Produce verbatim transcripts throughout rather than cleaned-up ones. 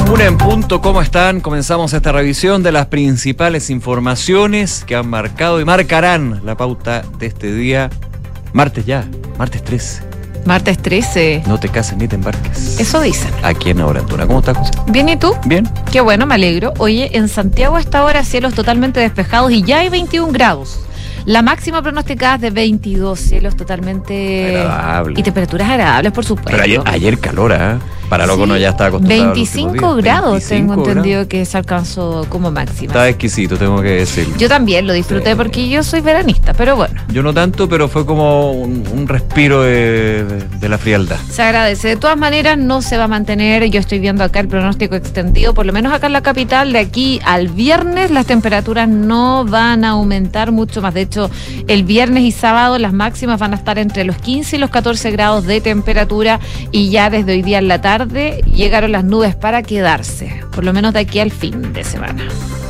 Una en punto, ¿cómo están? Comenzamos esta revisión de las principales informaciones que han marcado y marcarán la pauta de este día. Martes ya, martes trece. Martes trece. No te cases ni te embarques. Eso dicen. Aquí en Ahora Antuna. ¿Cómo estás, José? Bien, ¿y tú? Bien. Qué bueno, me alegro. Oye, en Santiago a esta hora cielos totalmente despejados y ya hay veintiún grados. La máxima pronosticada es de veintidós, cielos totalmente... Agradable. Y temperaturas agradables, por supuesto. Pero ayer, ayer calor, ¿eh? Para lo que uno ya está acostumbrado. veinticinco grados, veinticinco tengo entendido grados. que se alcanzó como máxima. Está exquisito, tengo que decirlo. Yo también lo disfruté Sí. porque yo soy veranista, pero bueno. Yo no tanto, pero fue como un, un respiro de, de, de la frialdad. Se agradece. De todas maneras, no se va a mantener. Yo estoy viendo acá el pronóstico extendido, por lo menos acá en la capital, de aquí al viernes las temperaturas no van a aumentar mucho más. De hecho, el viernes y sábado las máximas van a estar entre los quince y los catorce grados de temperatura y ya desde hoy día en la tarde llegaron las nubes para quedarse, por lo menos de aquí al fin de semana.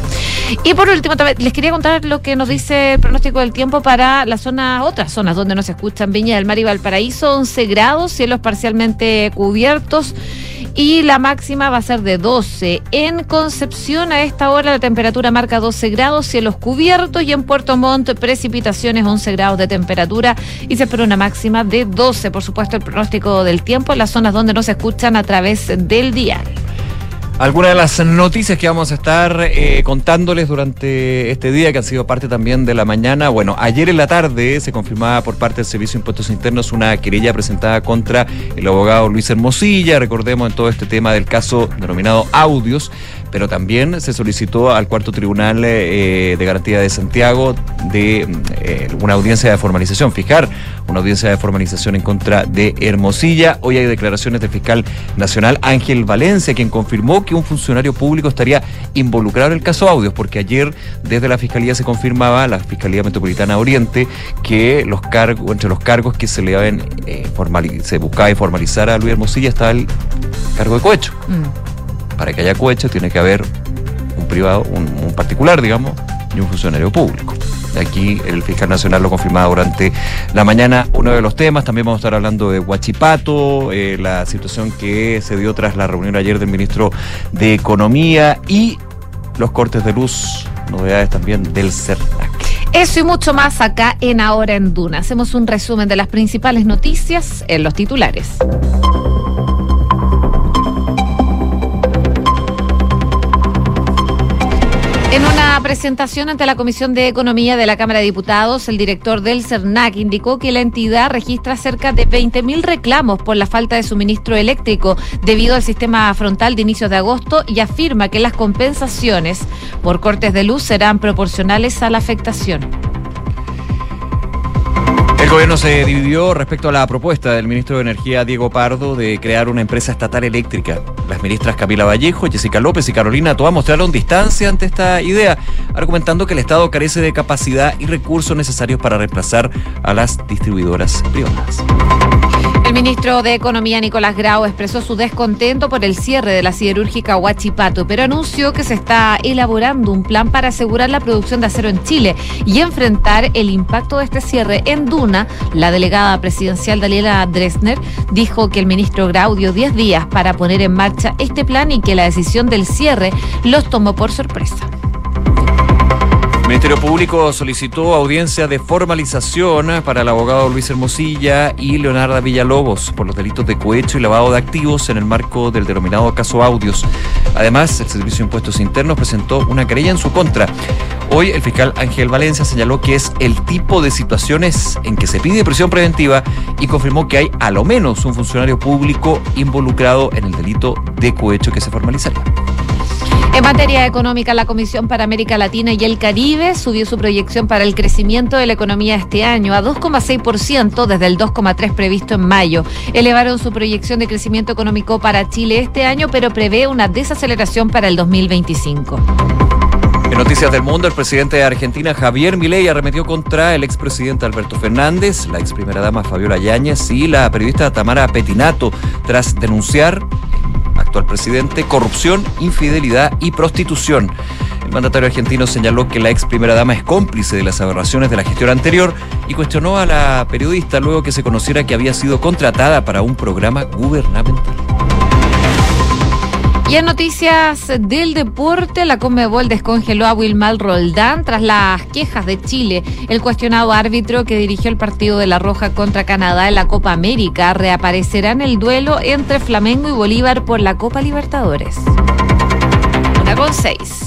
Y por último, les quería contar lo que nos dice el pronóstico del tiempo para las zonas, otras zonas donde nos escuchan: Viña del Mar y Valparaíso, once grados, cielos parcialmente cubiertos y la máxima va a ser de doce. En Concepción a esta hora la temperatura marca doce grados, cielos cubiertos, y en Puerto Montt precipitaciones, once grados de temperatura y se espera una máxima de doce. Por supuesto, el pronóstico del tiempo en las zonas donde nos escuchan a través del dial. Algunas de las noticias que vamos a estar eh, contándoles durante este día, que han sido parte también de la mañana. Bueno, ayer en la tarde se confirmaba por parte del Servicio de Impuestos Internos una querella presentada contra el abogado Luis Hermosilla, recordemos, en todo este tema del caso denominado Audios, pero también se solicitó al Cuarto Tribunal eh, de Garantía de Santiago de eh, una audiencia de formalización, fijar una audiencia de formalización en contra de Hermosilla. Hoy hay declaraciones del fiscal nacional Ángel Valencia, quien confirmó que un funcionario público estaría involucrado en el caso Audios, porque ayer desde la Fiscalía se confirmaba, la Fiscalía Metropolitana Oriente, que los cargos, entre los cargos que se le habían eh, formaliz- se buscaba formalizar a Luis Hermosilla estaba el cargo de cohecho. Mm. Para que haya cohecho tiene que haber un privado, un, un particular, digamos, y un funcionario público. Aquí el fiscal nacional lo confirmaba durante la mañana. Uno de los temas, también vamos a estar hablando de Huachipato, eh, la situación que se dio tras la reunión ayer del ministro de Economía y los cortes de luz, novedades también del CERNAC. Eso y mucho más acá en Ahora en Duna. Hacemos un resumen de las principales noticias en los titulares. En una presentación ante la Comisión de Economía de la Cámara de Diputados, el director del CERNAC indicó que la entidad registra cerca de veinte mil reclamos por la falta de suministro eléctrico debido al sistema frontal de inicios de agosto y afirma que las compensaciones por cortes de luz serán proporcionales a la afectación. El gobierno se dividió respecto a la propuesta del ministro de Energía, Diego Pardo, de crear una empresa estatal eléctrica. Las ministras Camila Vallejo, Jessica López y Carolina Toá mostraron distancia ante esta idea, argumentando que el Estado carece de capacidad y recursos necesarios para reemplazar a las distribuidoras privadas. El ministro de Economía, Nicolás Grau, expresó su descontento por el cierre de la siderúrgica Huachipato, pero anunció que se está elaborando un plan para asegurar la producción de acero en Chile y enfrentar el impacto de este cierre. En Duna, la delegada presidencial Daniela Dresner dijo que el ministro Grau dio diez días para poner en marcha este plan y que la decisión del cierre los tomó por sorpresa. El Ministerio Público solicitó audiencia de formalización para el abogado Luis Hermosilla y Leonarda Villalobos por los delitos de cohecho y lavado de activos en el marco del denominado caso Audios. Además, el Servicio de Impuestos Internos presentó una querella en su contra. Hoy el fiscal Ángel Valencia señaló que es el tipo de situaciones en que se pide prisión preventiva y confirmó que hay a lo menos un funcionario público involucrado en el delito de cohecho que se formalizaría. En materia económica, la Comisión para América Latina y el Caribe subió su proyección para el crecimiento de la economía este año a dos coma seis por ciento desde el dos coma tres por ciento previsto en mayo. Elevaron su proyección de crecimiento económico para Chile este año, pero prevé una desaceleración para el dos mil veinticinco. En noticias del mundo, el presidente de Argentina, Javier Milei, arremetió contra el expresidente Alberto Fernández, la ex primera dama Fabiola Yáñez y la periodista Tamara Petinato, tras denunciar actual presidente, corrupción, infidelidad y prostitución. El mandatario argentino señaló que la ex primera dama es cómplice de las aberraciones de la gestión anterior y cuestionó a la periodista luego que se conociera que había sido contratada para un programa gubernamental. Y en noticias del deporte, la Conmebol descongeló a Wilmar Roldán tras las quejas de Chile. El cuestionado árbitro que dirigió el partido de La Roja contra Canadá en la Copa América reaparecerá en el duelo entre Flamengo y Bolívar por la Copa Libertadores. Una con seis.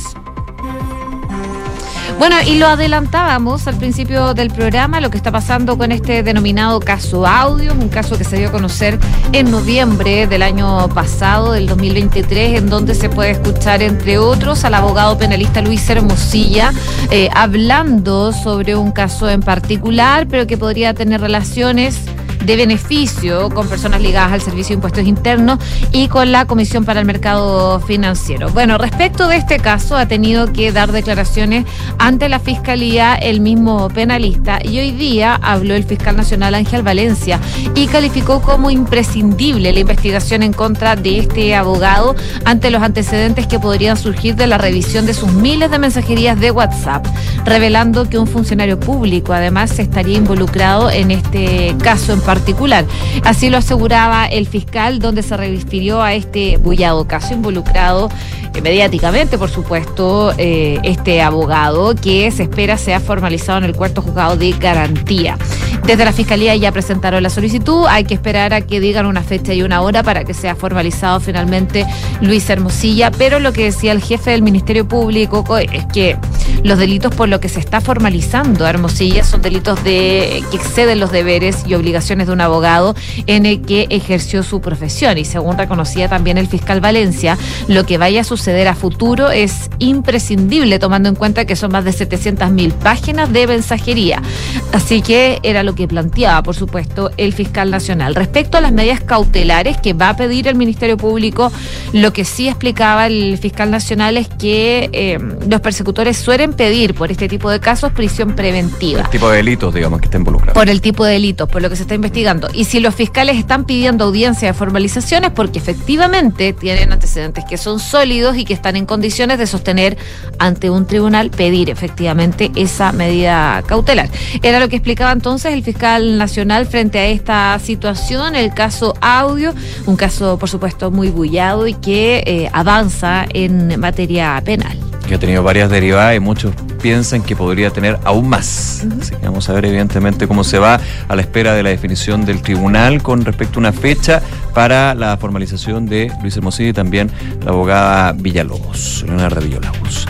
Bueno, y lo adelantábamos al principio del programa, lo que está pasando con este denominado caso Audio, un caso que se dio a conocer en noviembre del año pasado, del dos mil veintitrés, en donde se puede escuchar, entre otros, al abogado penalista Luis Hermosilla, eh, hablando sobre un caso en particular, pero que podría tener relaciones de beneficio con personas ligadas al Servicio de Impuestos Internos y con la Comisión para el Mercado Financiero. Bueno, respecto de este caso, ha tenido que dar declaraciones ante la Fiscalía el mismo penalista, y hoy día habló el fiscal nacional Ángel Valencia y calificó como imprescindible la investigación en contra de este abogado ante los antecedentes que podrían surgir de la revisión de sus miles de mensajerías de WhatsApp, revelando que un funcionario público además estaría involucrado en este caso en particular. Así lo aseguraba el fiscal, donde se refirió a este bullado caso involucrado eh, mediáticamente, por supuesto, eh, este abogado, que se espera sea formalizado en el cuarto juzgado de garantía. Desde la Fiscalía ya presentaron la solicitud, hay que esperar a que digan una fecha y una hora para que sea formalizado finalmente Luis Hermosilla, pero lo que decía el jefe del Ministerio Público es que los delitos por lo que se está formalizando a Hermosilla son delitos de que exceden los deberes y obligaciones de un abogado en el que ejerció su profesión, y según reconocía también el fiscal Valencia, lo que vaya a suceder a futuro es imprescindible, tomando en cuenta que son más de setecientas mil páginas de mensajería. Así que era lo que planteaba, por supuesto, el fiscal nacional. Respecto a las medidas cautelares que va a pedir el Ministerio Público, lo que sí explicaba el fiscal nacional es que eh, los persecutores suelen pedir por este tipo de casos prisión preventiva. El tipo de delitos, digamos, que está involucrado. Por el tipo de delitos, por lo que se está investigando. Y si los fiscales están pidiendo audiencia de formalizaciones, porque efectivamente tienen antecedentes que son sólidos y que están en condiciones de sostener ante un tribunal pedir efectivamente esa medida cautelar. Era lo que explicaba entonces el fiscal nacional frente a esta situación, el caso Audio, un caso por supuesto muy bullado y que eh, avanza en materia penal. Que ha tenido varias derivadas y muchos piensan que podría tener aún más. Uh-huh. Así que vamos a ver evidentemente cómo se va, a la espera de la definición del tribunal con respecto a una fecha para la formalización de Luis Hermosilla y también la abogada Villalobos, Leonardo Villalobos.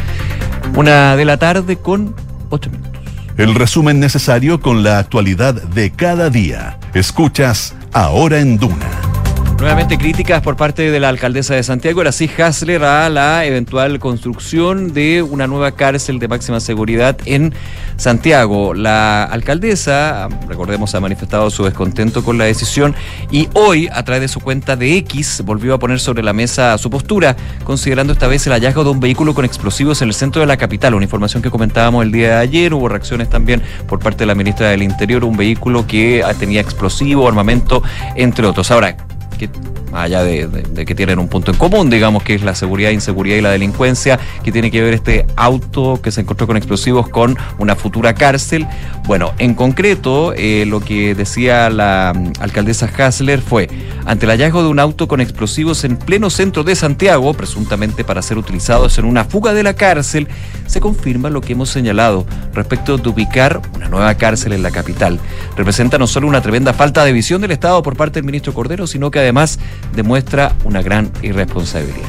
Una de la tarde con ocho minutos. El resumen necesario con la actualidad de cada día. Escuchas Ahora en Duna. Nuevamente críticas por parte de la alcaldesa de Santiago, Aracy Hasler, a la eventual construcción de una nueva cárcel de máxima seguridad en Santiago. La alcaldesa, recordemos, ha manifestado su descontento con la decisión y hoy, a través de su cuenta de X, volvió a poner sobre la mesa su postura, considerando esta vez el hallazgo de un vehículo con explosivos en el centro de la capital. Una información que comentábamos el día de ayer, hubo reacciones también por parte de la ministra del Interior, un vehículo que tenía explosivo, armamento, entre otros. Ahora, que más allá de, de, de que tienen un punto en común, digamos, que es la seguridad, inseguridad y la delincuencia, que tiene que ver este auto que se encontró con explosivos con una futura cárcel. Bueno, en concreto, eh, lo que decía la um, alcaldesa Hasler fue: ante el hallazgo de un auto con explosivos en pleno centro de Santiago, presuntamente para ser utilizados en una fuga de la cárcel, se confirma lo que hemos señalado respecto de ubicar una nueva cárcel en la capital. Representa no solo una tremenda falta de visión del Estado por parte del ministro Cordero, sino que además demuestra una gran irresponsabilidad.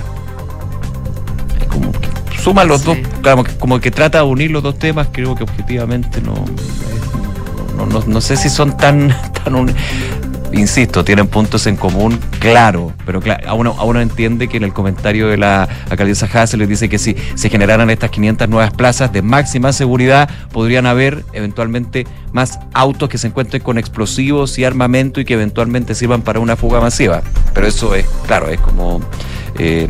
Es como que suma los sí. dos, claro, como que trata de unir los dos temas. Creo que objetivamente no, no, no, no sé si son tan, tan un, insisto, tienen puntos en común, claro, pero claro, a uno, a uno entiende que en el comentario de la alcaldesa Hasler les dice que si se generaran estas quinientas nuevas plazas de máxima seguridad, podrían haber eventualmente más autos que se encuentren con explosivos y armamento y que eventualmente sirvan para una fuga masiva. Pero eso es, claro, es como... Eh,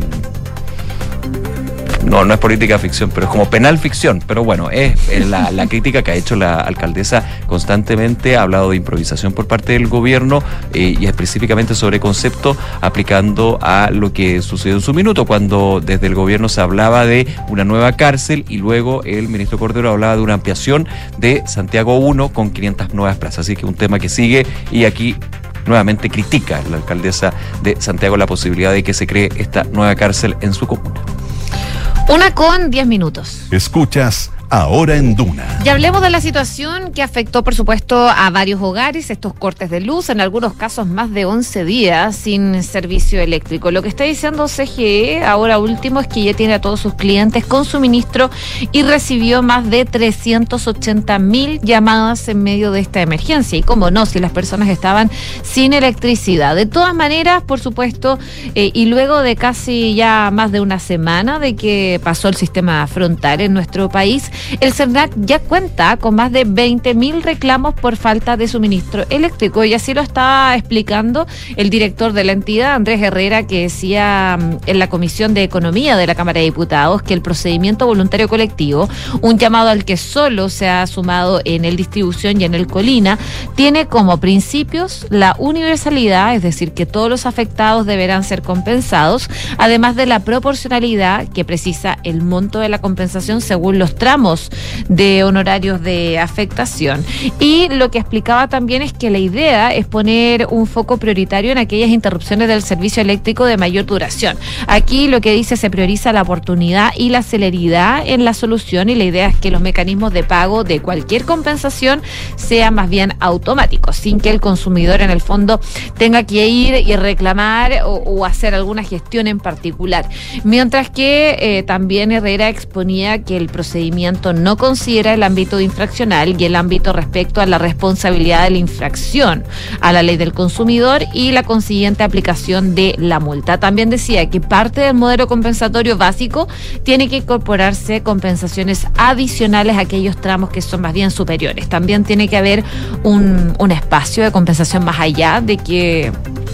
No, no es política ficción, pero es como penal ficción. Pero bueno, es, es la, la crítica que ha hecho la alcaldesa constantemente. Ha hablado de improvisación por parte del gobierno eh, y específicamente sobre concepto, aplicando a lo que sucedió en su minuto, cuando desde el gobierno se hablaba de una nueva cárcel y luego el ministro Cordero hablaba de una ampliación de Santiago uno con quinientas nuevas plazas. Así que un tema que sigue, y aquí nuevamente critica la alcaldesa de Santiago la posibilidad de que se cree esta nueva cárcel en su comuna. Una con diez minutos. Escuchas Ahora en Duna. Y hablemos de la situación que afectó, por supuesto, a varios hogares, estos cortes de luz, en algunos casos más de once días sin servicio eléctrico. Lo que está diciendo C G E, ahora último, es que ya tiene a todos sus clientes con suministro y recibió más de trescientas ochenta mil llamadas en medio de esta emergencia. Y cómo no, si las personas estaban sin electricidad. De todas maneras, por supuesto, eh, y luego de casi ya más de una semana de que pasó el sistema frontal en nuestro país, el CERNAC ya cuenta con más de veinte mil reclamos por falta de suministro eléctrico, y así lo está explicando el director de la entidad, Andrés Herrera, que decía en la Comisión de Economía de la Cámara de Diputados que el procedimiento voluntario colectivo, un llamado al que solo se ha sumado en el Distribución y en el Colina, tiene como principios la universalidad, es decir, que todos los afectados deberán ser compensados, además de la proporcionalidad que precisa el monto de la compensación según los tramos de honorarios de afectación. Y lo que explicaba también es que la idea es poner un foco prioritario en aquellas interrupciones del servicio eléctrico de mayor duración. Aquí lo que dice, se prioriza la oportunidad y la celeridad en la solución, y la idea es que los mecanismos de pago de cualquier compensación sean más bien automáticos, sin que el consumidor en el fondo tenga que ir y reclamar o, o hacer alguna gestión en particular. Mientras que eh, también Herrera exponía que el procedimiento no considera el ámbito infraccional y el ámbito respecto a la responsabilidad de la infracción a la ley del consumidor y la consiguiente aplicación de la multa. También decía que parte del modelo compensatorio básico tiene que incorporarse compensaciones adicionales a aquellos tramos que son más bien superiores. También tiene que haber un, un espacio de compensación más allá de que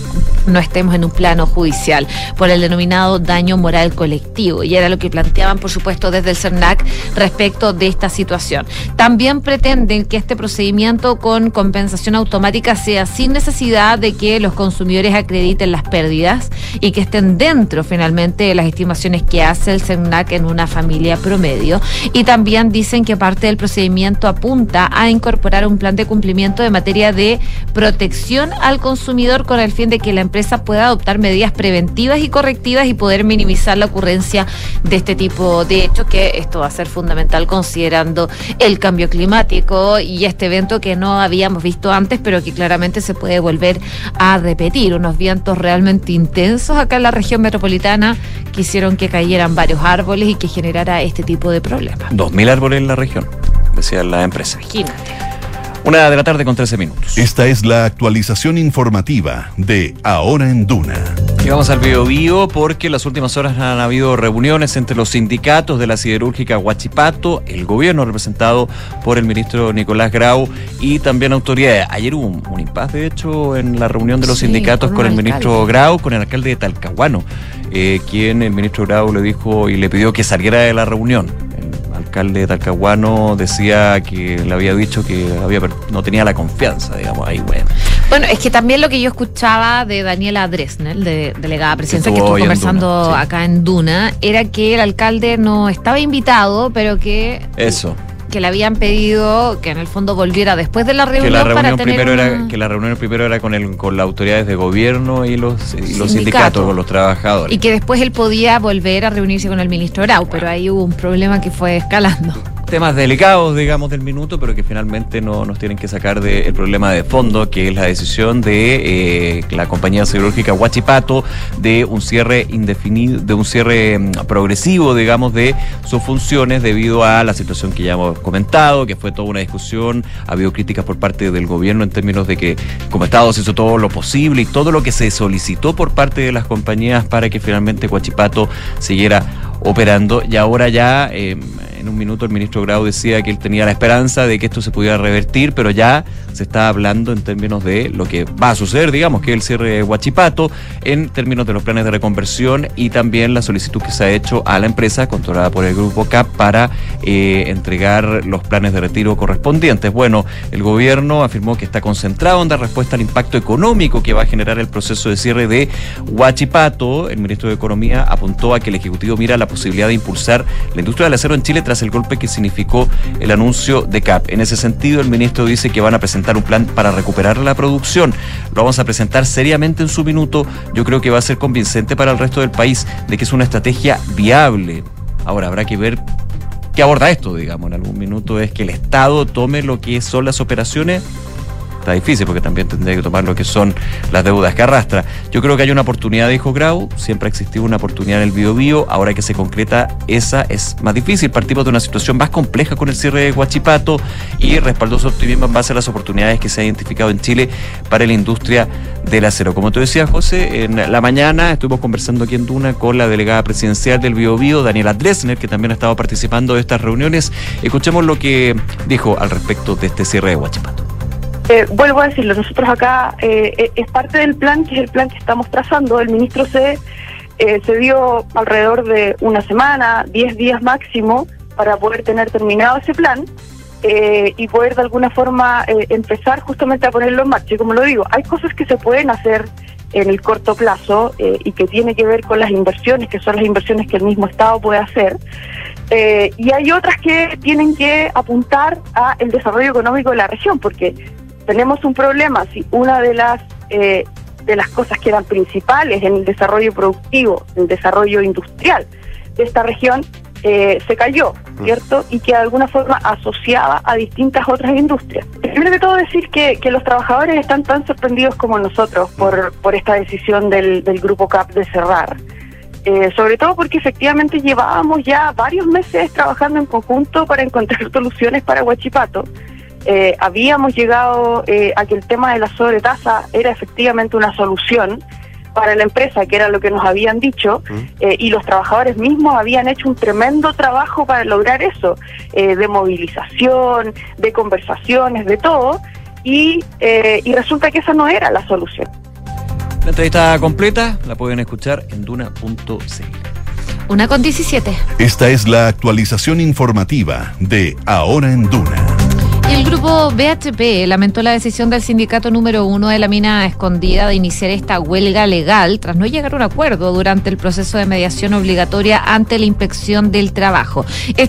no estemos en un plano judicial por el denominado daño moral colectivo, y era lo que planteaban, por supuesto, desde el CERNAC respecto de esta situación. También pretenden que este procedimiento con compensación automática sea sin necesidad de que los consumidores acrediten las pérdidas y que estén dentro finalmente de las estimaciones que hace el CERNAC en una familia promedio. Y también dicen que parte del procedimiento apunta a incorporar un plan de cumplimiento de materia de protección al consumidor con el fin de que la empresa pueda adoptar medidas preventivas y correctivas y poder minimizar la ocurrencia de este tipo de hechos, que esto va a ser fundamental considerando el cambio climático y este evento que no habíamos visto antes, pero que claramente se puede volver a repetir. Unos vientos realmente intensos acá en la región metropolitana que hicieron que cayeran varios árboles y que generara este tipo de problemas. Dos mil árboles en la región, decía la empresa. Imagínate. Una de la tarde con trece minutos. Esta es la actualización informativa de Ahora en Duna. Y vamos al Bío Bío porque en las últimas horas han habido reuniones entre los sindicatos de la siderúrgica Huachipato, el gobierno representado por el ministro Nicolás Grau y también autoridades. Ayer hubo un, un impasse, de hecho, en la reunión de los sí, sindicatos con, con el alcalde. ministro Grau, con el alcalde de Talcahuano, eh, quien el ministro Grau le dijo y le pidió que saliera de la reunión. El alcalde de Talcahuano decía que le había dicho que había no tenía la confianza, digamos, ahí, bueno. Bueno, es que también lo que yo escuchaba de Daniela Dresnel, de delegada presidencial, que estuvo conversando en Duna, sí. acá en Duna, era que el alcalde no estaba invitado, pero que... Eso. que le habían pedido que en el fondo volviera después de la reunión, que la reunión para tener primero una... era que la reunión primero era con el con las autoridades de gobierno y los y los Sindicato. sindicatos, con los trabajadores, y que después él podía volver a reunirse con el ministro Grau, pero ahí hubo un problema que fue escalando. Temas delicados, digamos, del minuto, pero que finalmente no nos tienen que sacar del problema de fondo, que es la decisión de eh, la compañía siderúrgica Huachipato de un cierre indefinido, de un cierre um, progresivo, digamos, de sus funciones debido a la situación que ya hemos comentado, que fue toda una discusión. Ha habido críticas por parte del gobierno en términos de que, como Estado, se hizo todo lo posible y todo lo que se solicitó por parte de las compañías para que finalmente Huachipato siguiera operando, y ahora ya eh, en un minuto el ministro Grau decía que él tenía la esperanza de que esto se pudiera revertir, pero ya se está hablando en términos de lo que va a suceder, digamos, que es el cierre de Huachipato, en términos de los planes de reconversión y también la solicitud que se ha hecho a la empresa controlada por el grupo C A P para eh, entregar los planes de retiro correspondientes. Bueno, el gobierno afirmó que está concentrado en dar respuesta al impacto económico que va a generar el proceso de cierre de Huachipato. El ministro de Economía apuntó a que el Ejecutivo mira la posibilidad de impulsar la industria del acero en Chile tras el golpe que significó el anuncio de C A P. En ese sentido, el ministro dice que van a presentar un plan para recuperar la producción. Lo vamos a presentar seriamente en su minuto. Yo creo que va a ser convincente para el resto del país de que es una estrategia viable. Ahora habrá que ver qué aborda esto, digamos. En algún minuto es que el Estado tome lo que son las operaciones. Está difícil porque también tendría que tomar lo que son las deudas que arrastra. Yo creo que hay una oportunidad, dijo Grau, siempre ha existido una oportunidad en el Biobío, ahora que se concreta esa es más difícil. Partimos de una situación más compleja con el cierre de Huachipato y respaldó su optimismo en base a las oportunidades que se han identificado en Chile para la industria del acero. Como tú decías, José, en la mañana estuvimos conversando aquí en Duna con la delegada presidencial del Biobío, Daniela Dresner, que también ha estado participando de estas reuniones. Escuchemos lo que dijo al respecto de este cierre de Huachipato. Eh, vuelvo a decirlo, nosotros acá eh, es parte del plan, que es el plan que estamos trazando. El ministro se, eh, se dio alrededor de una semana, diez días máximo, para poder tener terminado ese plan eh, y poder de alguna forma eh, empezar justamente a ponerlo en marcha. Y como lo digo, hay cosas que se pueden hacer en el corto plazo eh, y que tiene que ver con las inversiones, que son las inversiones que el mismo Estado puede hacer. Eh, y hay otras que tienen que apuntar a el desarrollo económico de la región, porque tenemos un problema. Si una de las eh, de las cosas que eran principales en el desarrollo productivo, el desarrollo industrial de esta región, eh, se cayó, ¿cierto? Y que de alguna forma asociaba a distintas otras industrias. Primero que todo decir que, que los trabajadores están tan sorprendidos como nosotros por, por esta decisión del, del Grupo C A P de cerrar. Eh, sobre todo porque efectivamente llevábamos ya varios meses trabajando en conjunto para encontrar soluciones para Huachipato. Eh, habíamos llegado eh, a que el tema de la sobretasa era efectivamente una solución para la empresa, que era lo que nos habían dicho, eh, y los trabajadores mismos habían hecho un tremendo trabajo para lograr eso, eh, de movilización, de conversaciones, de todo, y, eh, y resulta que esa no era la solución. La entrevista completa la pueden escuchar en duna punto c l. Una con diecisiete. Esta es la actualización informativa de Ahora en Duna. El grupo B H P lamentó la decisión del sindicato número uno de la mina Escondida de iniciar esta huelga legal tras no llegar a un acuerdo durante el proceso de mediación obligatoria ante la inspección del trabajo.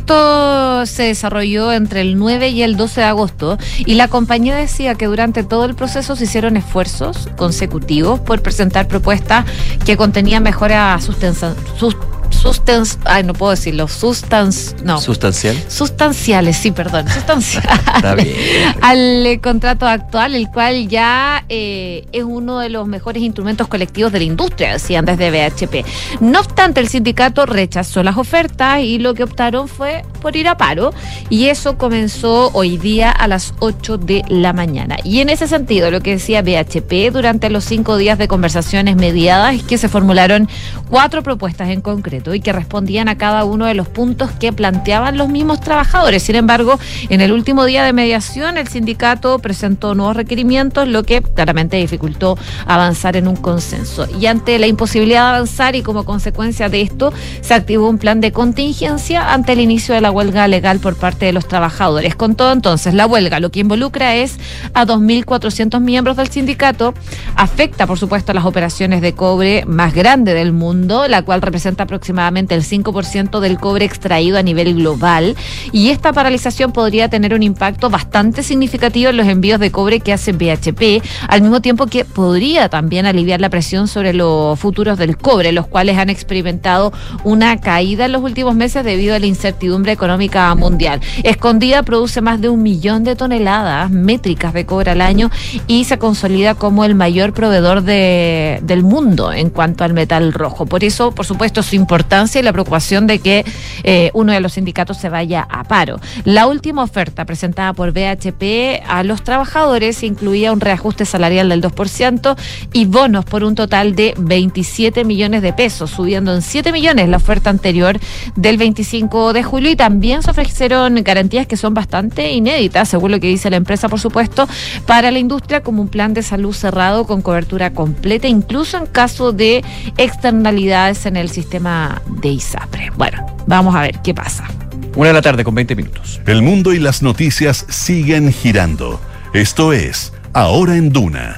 Esto se desarrolló entre el nueve y el doce de agosto y la compañía decía que durante todo el proceso se hicieron esfuerzos consecutivos por presentar propuestas que contenían mejoras sustanciales. Sustans, ay, no puedo decirlo, sustans, no. ¿Sustancial? Sustanciales, sí, perdón, sustanciales. Está bien. Al eh, contrato actual, el cual ya eh, es uno de los mejores instrumentos colectivos de la industria, decían desde B H P. No obstante, el sindicato rechazó las ofertas y lo que optaron fue por ir a paro, y eso comenzó hoy día a las ocho de la mañana. Y en ese sentido, lo que decía B H P durante los cinco días de conversaciones mediadas es que se formularon cuatro propuestas en concreto y que respondían a cada uno de los puntos que planteaban los mismos trabajadores. Sin embargo, en el último día de mediación, el sindicato presentó nuevos requerimientos, lo que claramente dificultó avanzar en un consenso. Y ante la imposibilidad de avanzar y como consecuencia de esto, se activó un plan de contingencia ante el inicio de la huelga legal por parte de los trabajadores. Con todo, entonces, la huelga lo que involucra es a dos mil cuatrocientos miembros del sindicato, afecta, por supuesto, a las operaciones de cobre más grande del mundo, la cual representa aproximadamente el cinco por ciento del cobre extraído a nivel global, y esta paralización podría tener un impacto bastante significativo en los envíos de cobre que hace B H P, al mismo tiempo que podría también aliviar la presión sobre los futuros del cobre, los cuales han experimentado una caída en los últimos meses debido a la incertidumbre económica mundial. Escondida produce más de un millón de toneladas métricas de cobre al año y se consolida como el mayor proveedor de, del mundo en cuanto al metal rojo. Por eso, por supuesto, su importancia y la preocupación de que eh, uno de los sindicatos se vaya a paro. La última oferta presentada por B H P a los trabajadores incluía un reajuste salarial del dos por ciento y bonos por un total de veintisiete millones de pesos, subiendo en siete millones la oferta anterior del veinticinco de julio, y también se ofrecieron garantías que son bastante inéditas, según lo que dice la empresa, por supuesto, para la industria, como un plan de salud cerrado con cobertura completa, incluso en caso de externalidades en el sistema de ISAPRE. Bueno, vamos a ver qué pasa. Una de la tarde con veinte minutos. El mundo y las noticias siguen girando. Esto es Ahora en Duna.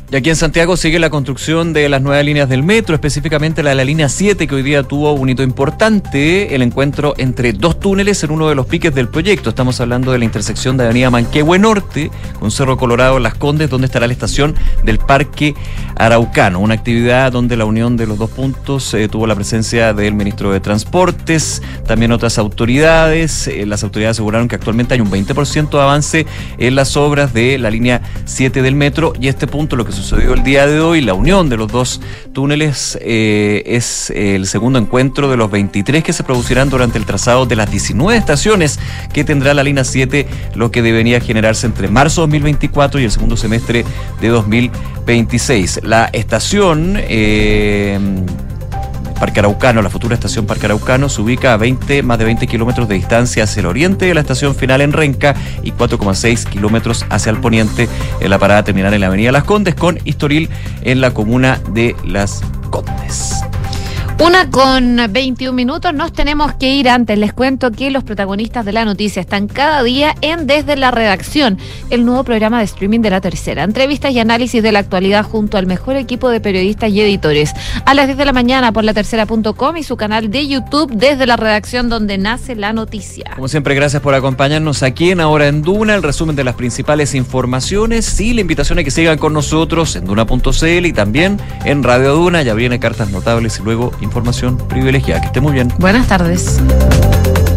Y aquí en Santiago sigue la construcción de las nuevas líneas del metro, específicamente la de la línea siete, que hoy día tuvo un hito importante, el encuentro entre dos túneles en uno de los piques del proyecto. Estamos hablando de la intersección de Avenida Manquehue Norte con Cerro Colorado en Las Condes, donde estará la estación del Parque Araucano. Una actividad donde la unión de los dos puntos eh, tuvo la presencia del ministro de Transportes, también otras autoridades. Eh, las autoridades aseguraron que actualmente hay un veinte por ciento de avance en las obras de la línea siete del metro, y este punto, lo que sucedió el día de hoy, la unión de los dos túneles, eh, es el segundo encuentro de los veintitrés que se producirán durante el trazado de las diecinueve estaciones que tendrá la línea siete, lo que debería generarse entre marzo de dos mil veinticuatro y el segundo semestre de dos mil veintiséis. La estación eh, Parque Araucano, la futura estación Parque Araucano, se ubica a veinte, más de veinte kilómetros de distancia hacia el oriente de la estación final en Renca y cuatro coma seis kilómetros hacia el poniente, en la parada terminal en la avenida Las Condes, con Estoril en la comuna de Las Condes. Una con veintiún minutos, nos tenemos que ir. Antes les cuento que los protagonistas de la noticia están cada día en Desde la Redacción, el nuevo programa de streaming de La Tercera. Entrevistas y análisis de la actualidad junto al mejor equipo de periodistas y editores. A las diez de la mañana por la tercera punto com y su canal de YouTube Desde la Redacción, donde nace la noticia. Como siempre, gracias por acompañarnos aquí en Ahora en Duna, el resumen de las principales informaciones y la invitación a que sigan con nosotros en duna punto c l y también en Radio Duna. Ya viene Cartas Notables y luego información privilegiada. Que esté muy bien. Buenas tardes.